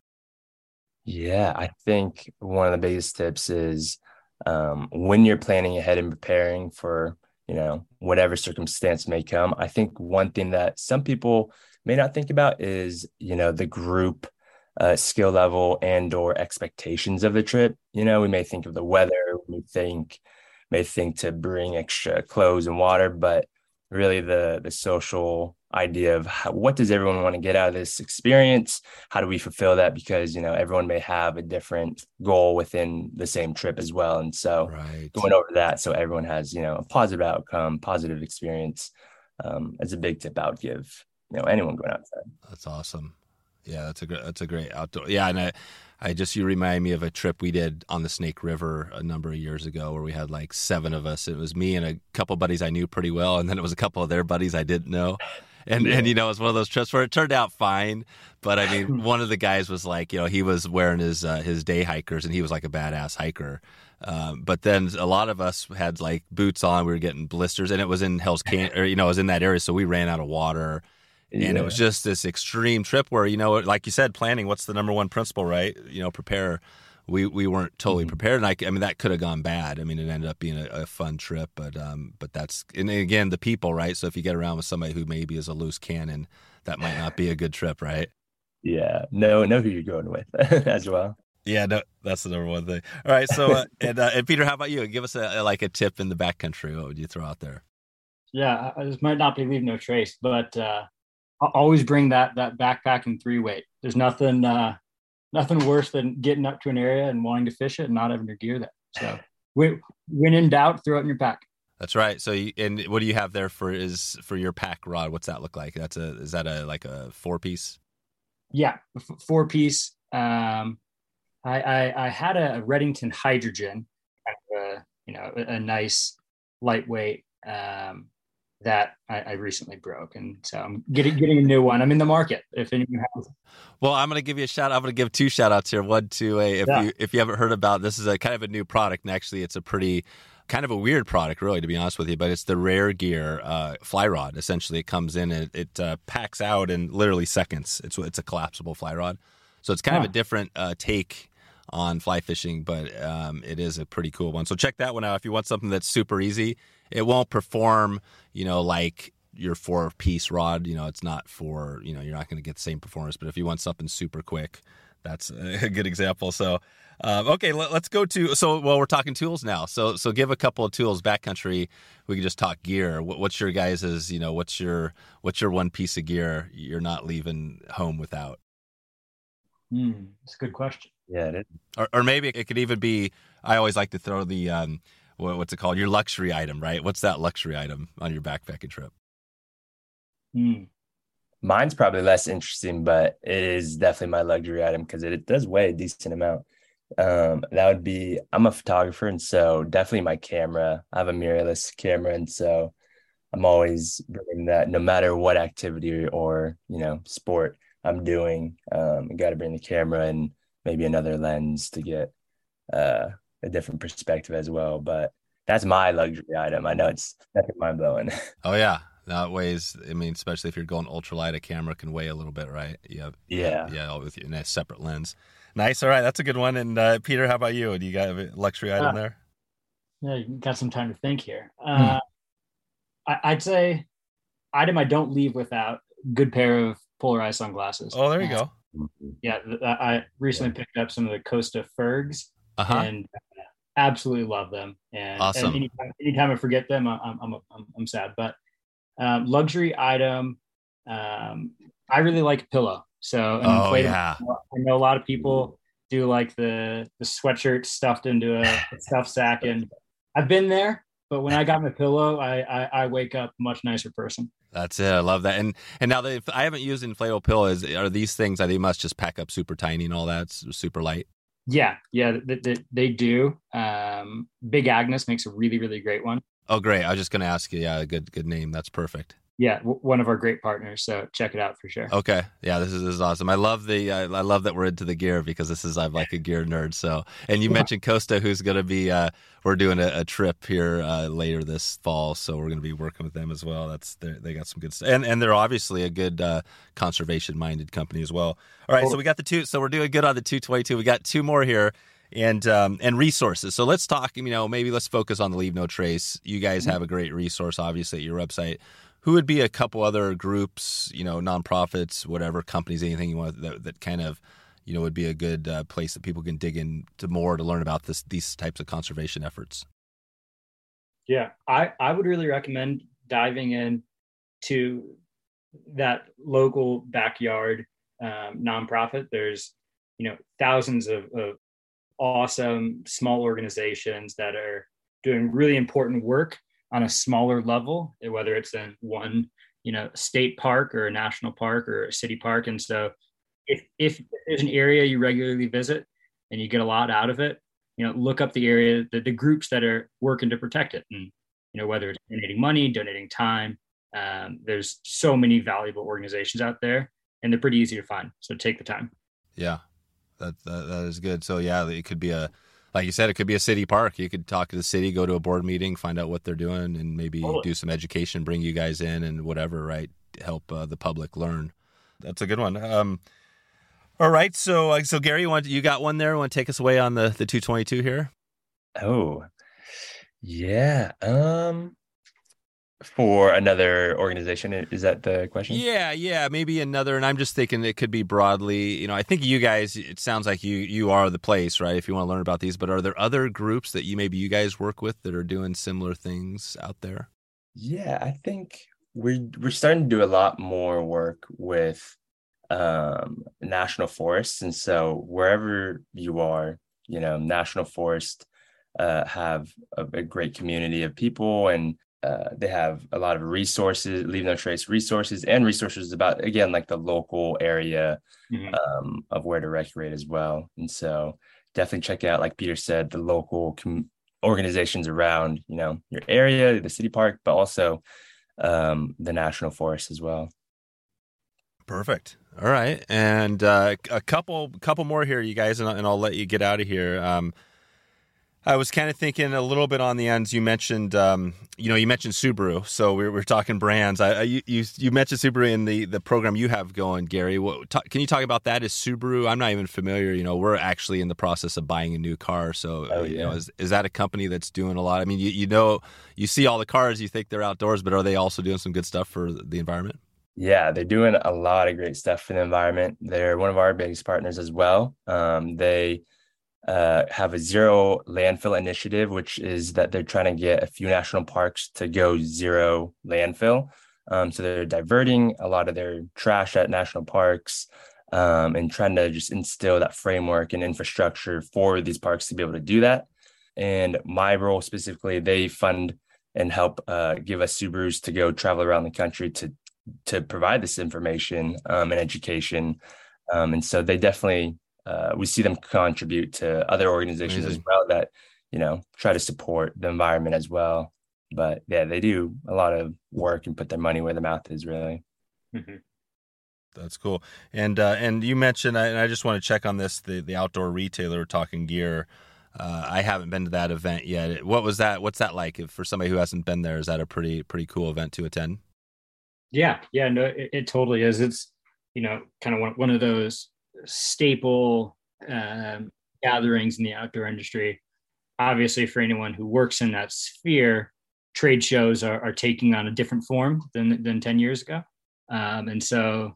Yeah, I think one of the biggest tips is um, when you're planning ahead and preparing for, you know, whatever circumstance may come. I think one thing that some people may not think about is, you know, the group uh, skill level and or expectations of the trip. You know, we may think of the weather, we think may think to bring extra clothes and water, but really the the social idea of how, what does everyone want to get out of this experience? How do we fulfill that? Because, you know, everyone may have a different goal within the same trip as well. And so right. going over that so everyone has, you know, a positive outcome, positive experience um, is a big tip I would give, you know, anyone going outside. That's awesome. Yeah, that's a great, that's a great outdoor. Yeah. And I, I just, you remind me of a trip we did on the Snake River a number of years ago where we had like seven of us. It was me and a couple buddies I knew pretty well. And then it was a couple of their buddies I didn't know. And, yeah. and, you know, it was one of those trips where it turned out fine. But I mean, one of the guys was like, you know, he was wearing his, uh, his day hikers and he was like a badass hiker. Um, but then a lot of us had like boots on, we were getting blisters, and it was in Hell's Canyon, or, you know, it was in that area. So we ran out of water. And yeah. it was just this extreme trip where, you know, like you said, planning, what's the number one principle, right? You know, prepare. We we weren't totally mm-hmm. prepared. And I, I mean, that could have gone bad. I mean, it ended up being a, a fun trip. But um, but that's, and again, the people, right? So if you get around with somebody who maybe is a loose cannon, that might not be a good trip, right? Yeah. Know, know who you're going with as well. Yeah, no, that's the number one thing. All right. So, uh, and, uh, and Peter, how about you? Give us a, like a tip in the backcountry. What would you throw out there? Yeah, this might not be leave no trace, but uh, always bring that that backpack and three weight. There's nothing uh, nothing worse than getting up to an area and wanting to fish it and not having your gear there. So when, when in doubt, throw it in your pack. That's right. So, you, and what do you have there for is for your pack rod? What's that look like? That's a is that a like a four piece? Yeah, f- four piece. Um, I, I I had a Redington Hydrogen, kind of a, you know, a, a nice lightweight. Um, that I, I recently broke. And so I'm getting getting a new one. I'm in the market if anyone has. Well, I'm going to give you a shout. I'm going to give two shout outs here. One to a, if yeah. you, if you haven't heard about, this is a kind of a new product. And actually it's a pretty kind of a weird product, really, to be honest with you, but it's the Rare Gear uh, fly rod. Essentially it comes in and it, it uh, packs out in literally seconds. It's, it's a collapsible fly rod. So it's kind huh. of a different uh, take on fly fishing, but um, it is a pretty cool one. So check that one out. If you want something that's super easy, it won't perform, you know, like your four piece rod. You know, it's not for, you know, you're not going to get the same performance, but if you want something super quick, that's a good example. So, um, okay, let, let's go to, so, well, we're talking tools now. So, so give a couple of tools. Backcountry, we can just talk gear. What, what's your guys's, you know, what's your, what's your one piece of gear you're not leaving home without? Hmm, that's a good question. Yeah, it is. Or, or maybe it could even be, I always like to throw the, um, what, what's it called? Your luxury item, right? What's that luxury item on your backpacking trip? Hmm. Mine's probably less interesting, but it is definitely my luxury item because it, it does weigh a decent amount. Um, that would be, I'm a photographer, and so definitely my camera. I have a mirrorless camera, and so I'm always bringing that no matter what activity or, you know, sport I'm doing. Um, I got to bring the camera and maybe another lens to get uh, a different perspective as well. But that's my luxury item. I know it's definitely mind blowing. Oh yeah. That weighs, I mean, especially if you're going ultralight, a camera can weigh a little bit, right? Yeah. Yeah. Yeah. With in a separate lens. Nice. All right. That's a good one. And uh, Peter, how about you? Do you got a luxury item uh, there? Yeah. You got some time to think here. Uh, hmm. I, I'd say item I don't leave without, good pair of polarized sunglasses. Oh, there you go. Yeah. I recently yeah. picked up some of the Costa Fergs uh-huh. and absolutely love them. And, awesome. and anytime, anytime I forget them, I'm, I'm, I'm, I'm sad, but Um, luxury item. Um, I really like a pillow. So, an oh, yeah. I know a lot of people do like the, the sweatshirt stuffed into a stuffed sack. And I've been there, but when I got my pillow, I, I, I wake up a much nicer person. That's it. I love that. And and now they, I haven't used inflatable pillow. Is are these things that they must just pack up super tiny and all that? It's super light. Yeah, yeah, they, they, they do. Um, Big Agnes makes a really, really great one. Oh, great. I was just going to ask you. Yeah, good good name. That's perfect. Yeah, w- one of our great partners. So check it out for sure. Okay. Yeah, this is, this is awesome. I love the uh, I love that we're into the gear because this is I'm like a gear nerd. So, and you mentioned Costa, who's going to be uh, we're doing a, a trip here uh, later this fall, so we're going to be working with them as well. That's they got some good stuff, and and they're obviously a good uh, conservation minded company as well. All right, so we got the two. So we're doing good on the two twenty-two. We got two more here. And um, and resources. So let's talk, you know, maybe let's focus on the Leave No Trace. You guys have a great resource, obviously, at your website. Who would be a couple other groups, you know, nonprofits, whatever, companies, anything you want that, that kind of, you know, would be a good uh, place that people can dig into more to learn about this these types of conservation efforts? Yeah, I, I would really recommend diving in to that local backyard um, nonprofit. There's, you know, thousands of, of awesome small organizations that are doing really important work on a smaller level, whether it's in one, you know, state park or a national park or a city park. And so if, if there's an area you regularly visit and you get a lot out of it, you know, look up the area, the, the groups that are working to protect it. And, you know, whether it's donating money, donating time, um, there's so many valuable organizations out there and they're pretty easy to find. So take the time. Yeah, that, that, that is good. So yeah, it could be a, like you said, it could be a city park. You could talk to the city, go to a board meeting, find out what they're doing, and maybe totally. do some education, bring you guys in and whatever, right? Help uh, the public learn. That's a good one. Um, all right. So, uh, so Gary, you, want, you got one there? Want to take us away on the, the two twenty-two here? Oh, yeah. Um, for another organization, is that the question? Yeah, yeah, maybe another. And I'm just thinking it could be broadly, you know, I think you guys, it sounds like you you are the place, right, if you want to learn about these. But are there other groups that you maybe you guys work with that are doing similar things out there? Yeah, I think we're, we're starting to do a lot more work with um, national forests. And so wherever you are, you know, national forest uh, have a, a great community of people, and Uh, they have a lot of resources, Leave No Trace resources, and resources about, again, like the local area mm-hmm. um, of where to recreate as well. And so definitely check out, like Peter said, the local com- organizations around, you know, your area, the city park, but also um, the national forest as well. Perfect. All right. And uh, a couple couple more here, you guys, and, and I'll let you get out of here. Um, I was kind of thinking a little bit on the ends. You mentioned, um, you know, you mentioned Subaru. So we're, we're talking brands. I, I, you, you mentioned Subaru in the, the program you have going, Gary. What, talk, can you talk about that? Is Subaru? I'm not even familiar. You know, we're actually in the process of buying a new car. So, oh, you yeah. know, is, is that a company that's doing a lot? I mean, you, you know, you see all the cars, you think they're outdoors, but are they also doing some good stuff for the environment? Yeah, they're doing a lot of great stuff for the environment. They're one of our biggest partners as well. Um, they Uh, have a zero landfill initiative, which is that they're trying to get a few national parks to go zero landfill. Um, so they're diverting a lot of their trash at national parks um, and trying to just instill that framework and infrastructure for these parks to be able to do that. And my role specifically, they fund and help uh, give us Subarus to go travel around the country to to provide this information um, and education. Um, and so they definitely Uh, we see them contribute to other organizations Amazing. As well that, you know, try to support the environment as well. But yeah, they do a lot of work and put their money where their mouth is, really. Mm-hmm. That's cool. And uh, and you mentioned, and I just want to check on this, the, the outdoor retailer Talking Gear. Uh, I haven't been to that event yet. What was that? What's that like? If for somebody who hasn't been there, is that a pretty pretty cool event to attend? Yeah, yeah, no, it, it totally is. It's, you know, kind of one, one of those staple um, gatherings in the outdoor industry. Obviously, for anyone who works in that sphere, trade shows are, are taking on a different form than than ten years ago. Um, and so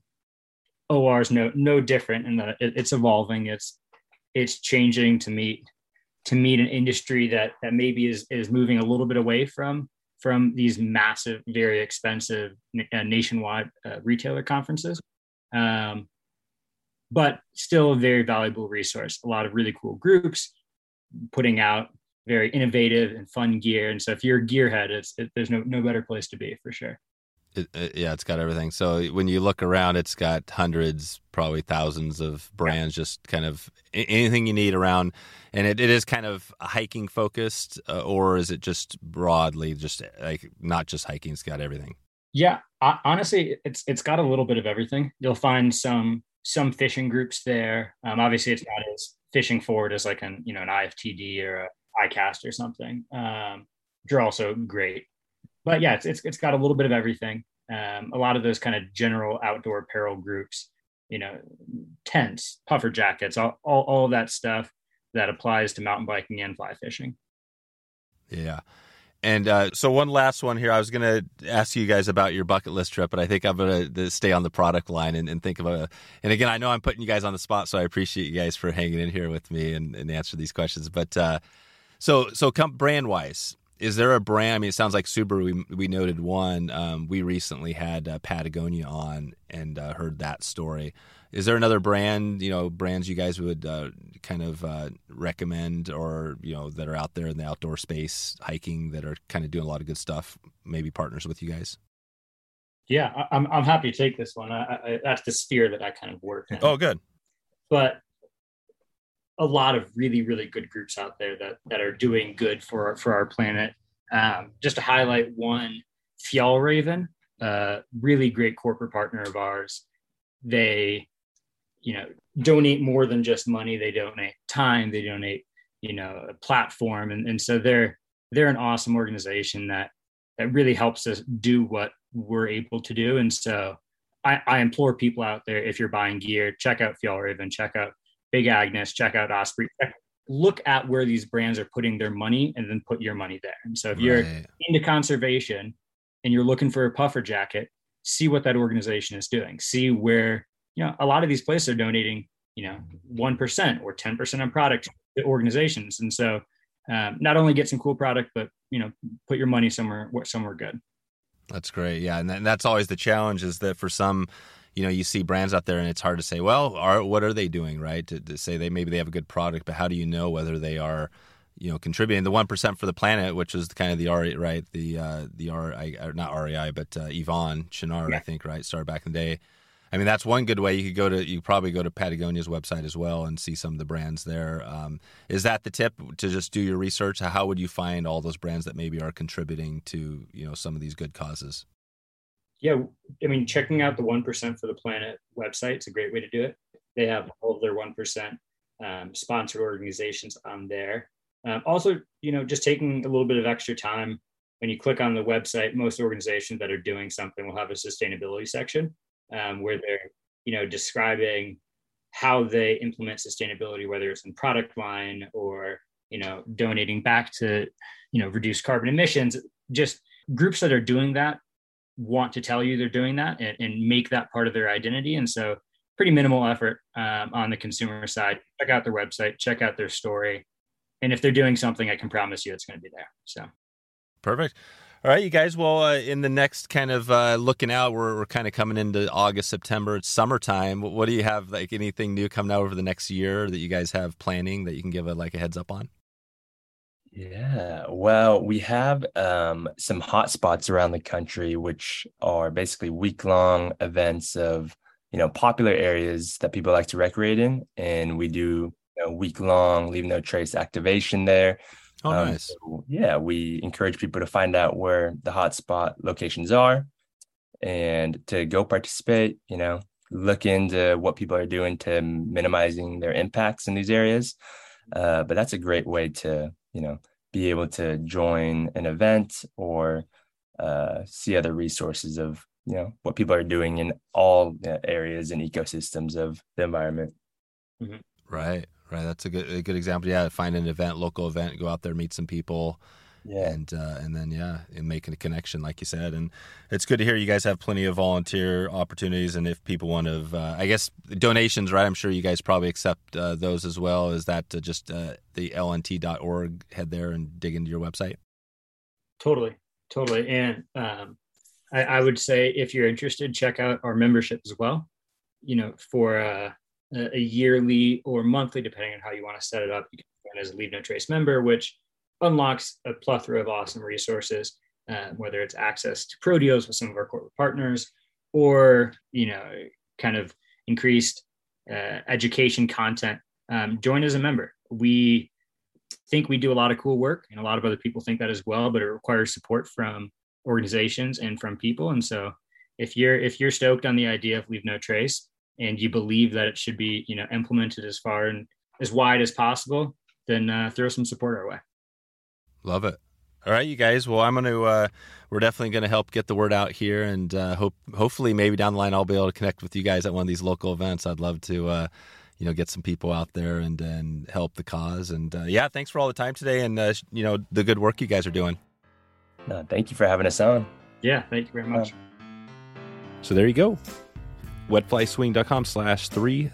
O R is no no different in that it, it's evolving. It's it's changing to meet to meet an industry that that maybe is is moving a little bit away from from these massive, very expensive uh, nationwide uh, retailer conferences. Um, but still a very valuable resource. A lot of really cool groups putting out very innovative and fun gear. And so if you're a gearhead, it's it, there's no no better place to be for sure. It, it, yeah, it's got everything. So when you look around, it's got hundreds, probably thousands of brands, just kind of anything you need around. And it, it is kind of hiking focused, uh, or is it just broadly, just like not just hiking? It's got everything. Yeah, I, honestly, it's it's got a little bit of everything. You'll find some some fishing groups there. Um, obviously, it's not as fishing forward as like an you know an I F T D or a iCast or something. Um, which are also great. But yeah, it's, it's it's got a little bit of everything. Um, a lot of those kind of general outdoor apparel groups, you know, tents, puffer jackets, all, all, all of that stuff that applies to mountain biking and fly fishing. Yeah. And uh, so one last one here. I was going to ask you guys about your bucket list trip, but I think I'm going to stay on the product line and, and think of a, and again, I know I'm putting you guys on the spot, so I appreciate you guys for hanging in here with me and, and answer these questions. But uh, so, so come brand wise, is there a brand? I mean, it sounds like Subaru. We we noted one. Um, we recently had uh, Patagonia on and uh, heard that story. Is there another brand? You know, brands you guys would uh, kind of uh, recommend, or you know, that are out there in the outdoor space hiking that are kind of doing a lot of good stuff? Maybe partners with you guys. Yeah, I, I'm I'm happy to take this one. I, I, that's the sphere that I kind of work in. Oh, good. But a lot of really, really good groups out there that that are doing good for our, for our planet. Um, just to highlight one, Fjallraven, uh, really great corporate partner of ours. They, you know, donate more than just money. They donate time. They donate, you know, a platform, and and so they're they're an awesome organization that that really helps us do what we're able to do. And so I, I implore people out there, if you're buying gear, check out Fjallraven, check out Big Agnes, check out Osprey, look at where these brands are putting their money and then put your money there. And so if you're right. into conservation and you're looking for a puffer jacket, see what that organization is doing. See where, you know, a lot of these places are donating, you know, one percent or ten percent on product to organizations. And so um, not only get some cool product, but, you know, put your money somewhere, somewhere good. That's great. Yeah. And, that, and that's always the challenge, is that for some, you know, you see brands out there and it's hard to say, well, are, what are they doing, right? To, to say they maybe they have a good product, but how do you know whether they are, you know, contributing? The one percent for the planet, which is kind of the R, right? The uh, the R, I, not R E I, but uh, Yvon Chouinard, yeah. I think, right? Started back in the day. I mean, that's one good way. You could go to, you could probably go to Patagonia's website as well and see some of the brands there. Um, is that the tip, to just do your research? How would you find all those brands that maybe are contributing to, you know, some of these good causes? Yeah, I mean, checking out the one percent for the Planet website is a great way to do it. They have all of their one percent um, sponsored organizations on there. Um, also, you know, just taking a little bit of extra time. When you click on the website, most organizations that are doing something will have a sustainability section um, where they're, you know, describing how they implement sustainability, whether it's in product line or, you know, donating back to, you know, reduce carbon emissions. Just groups that are doing that want to tell you they're doing that and, and make that part of their identity. And so pretty minimal effort um, on the consumer side. Check out their website, check out their story. And if they're doing something, I can promise you it's going to be there. So perfect. All right, you guys. Well, uh, in the next kind of uh, looking out, we're, we're kind of coming into August, September. It's summertime. What, what do you have, like anything new coming out over the next year that you guys have planning that you can give a, like a heads up on? Yeah, well, we have um, some hot spots around the country, which are basically week-long events of, you know, popular areas that people like to recreate in. And we do, you know, week-long Leave No Trace activation there. Oh, um, nice. So, yeah, we encourage people to find out where the hotspot locations are and to go participate, you know, look into what people are doing to minimizing their impacts in these areas. Uh, but that's a great way to, you know, be able to join an event or uh, see other resources of, you know, what people are doing in all areas and ecosystems of the environment. Mm-hmm. Right, right. That's a good, a good example. Yeah, find an event, local event, go out there, meet some people. Yeah. And uh, and then, yeah, and making a connection, like you said. And it's good to hear you guys have plenty of volunteer opportunities. And if people want to, uh, I guess, donations, right? I'm sure you guys probably accept uh, those as well. Is that uh, just uh, the L N T dot org, head there and dig into your website? Totally, totally. And um, I, I would say if you're interested, check out our membership as well. You know, for uh, a yearly or monthly, depending on how you want to set it up, you can join as a Leave No Trace member, which unlocks a plethora of awesome resources, uh, whether it's access to pro deals with some of our corporate partners, or, you know, kind of increased uh, education content. Um, join as a member. We think we do a lot of cool work, and a lot of other people think that as well, but it requires support from organizations and from people. And so if you're if you're stoked on the idea of Leave No Trace, and you believe that it should be, you know, implemented as far and as wide as possible, then uh, throw some support our way. Love it. All right, you guys. Well, I'm going to, uh, we're definitely going to help get the word out here, and uh, hope, hopefully maybe down the line, I'll be able to connect with you guys at one of these local events. I'd love to, uh, you know, get some people out there and, and help the cause. And uh, yeah, thanks for all the time today, and, uh, you know, the good work you guys are doing. No, thank you for having us on. Yeah, thank you very much. So there you go. wetflyswing.com slash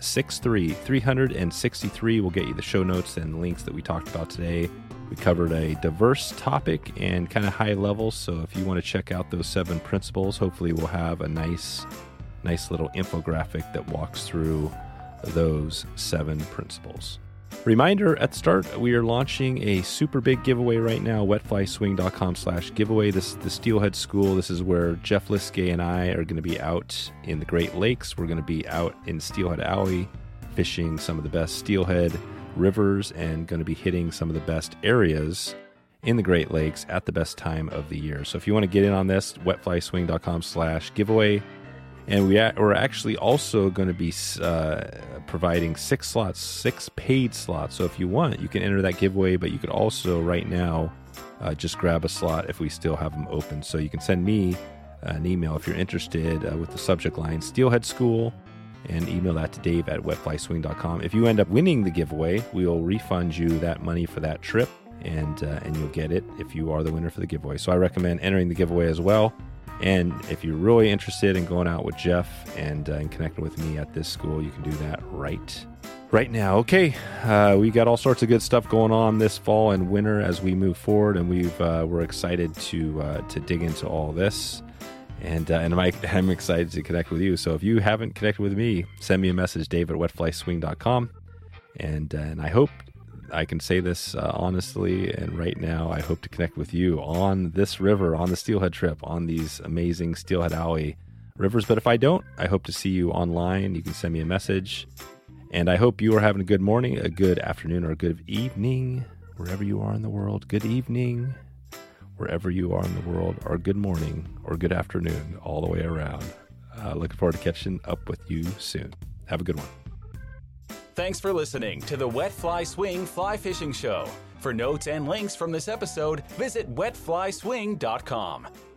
363. three sixty-three will get you the show notes and the links that we talked about today. We covered a diverse topic and kind of high level, so if you want to check out those seven principles, hopefully we'll have a nice, nice little infographic that walks through those seven principles. Reminder at the start, we are launching a super big giveaway right now, wetflyswing.com slash giveaway. This is the Steelhead School. This is where Jeff Liskay and I are going to be out in the Great Lakes. We're going to be out in Steelhead Alley fishing some of the best steelhead rivers and going to be hitting some of the best areas in the Great Lakes at the best time of the year. So if you want to get in on this, wetflyswing.com slash giveaway. And we a- we're actually also going to be uh, providing six slots, six paid slots. So if you want, you can enter that giveaway, but you could also right now uh, just grab a slot if we still have them open. So you can send me an email if you're interested uh, with the subject line Steelhead School, and email that to Dave at wetflyswing dot com. If you end up winning the giveaway, we will refund you that money for that trip, and uh, and you'll get it if you are the winner for the giveaway. So I recommend entering the giveaway as well. And if you're really interested in going out with Jeff and, uh, and connecting with me at this school, you can do that right right now. Okay, uh, we got all sorts of good stuff going on this fall and winter as we move forward, and we've uh, we're excited to uh, to dig into all this. And uh, and I'm, I'm excited to connect with you. So if you haven't connected with me, send me a message, Dave at wetflyswing dot com. And, uh, and I hope I can say this uh, honestly, and right now, I hope to connect with you on this river, on the Steelhead trip, on these amazing Steelhead Alley rivers. But if I don't, I hope to see you online. You can send me a message. And I hope you are having a good morning, a good afternoon, or a good evening, wherever you are in the world. Good evening, wherever you are in the world, or good morning, or good afternoon, all the way around. Uh, looking forward to catching up with you soon. Have a good one. Thanks for listening to the Wet Fly Swing Fly Fishing Show. For notes and links from this episode, visit wet fly swing dot com.